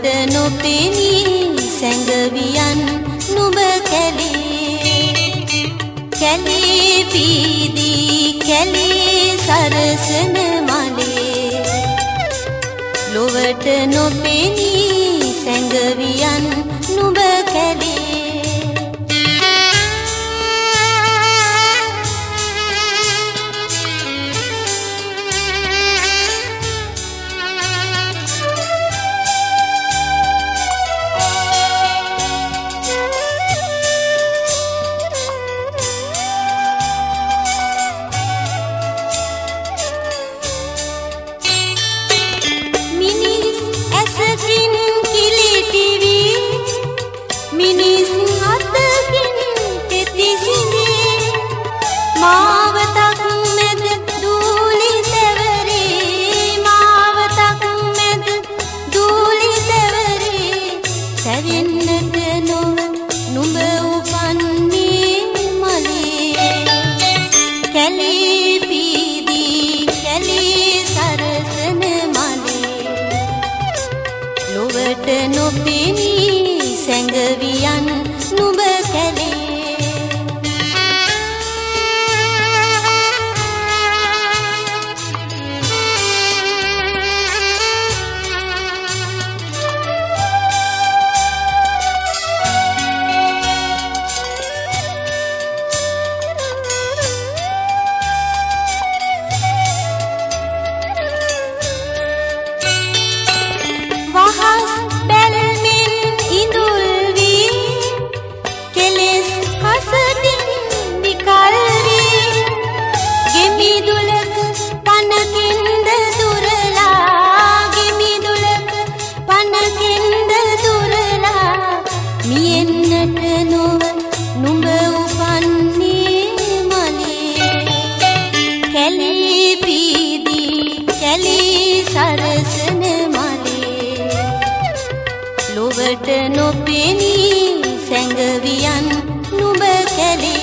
ලොවට නොපෙනී සැඟවියන් නුඹ කැලේ කැලේ පීදී කැලේ සරසන මලේ ලොවට නොපෙනී සැඟවියන් නුඹ කැලේ මාවතක් මැද දූලි තෙවරේ මාවතක් මැද දූලි තෙවරේ සැවෙන්නට නොව නුඹ උපන්නේ මලේ කැලේ පීදී කැලේ සරසන මලේ ලොවට නොපෙනී සැඟවියන් නුඹ කැලේ වහස් බැල්මෙන් ඉඳුල් වී කෙලෙස් හසතින් විකල් වී ගෙමිදුලක පනකින්ද දුරලා ගෙමිදුලක පනකින්ද දුරලා මියෙන්නට නොව නුඹ උපන්නේ මලේ කැලේ පීදී කැලේ සරසන ලොවට නොපෙනී සැඟවියන් නුඹ කැලේ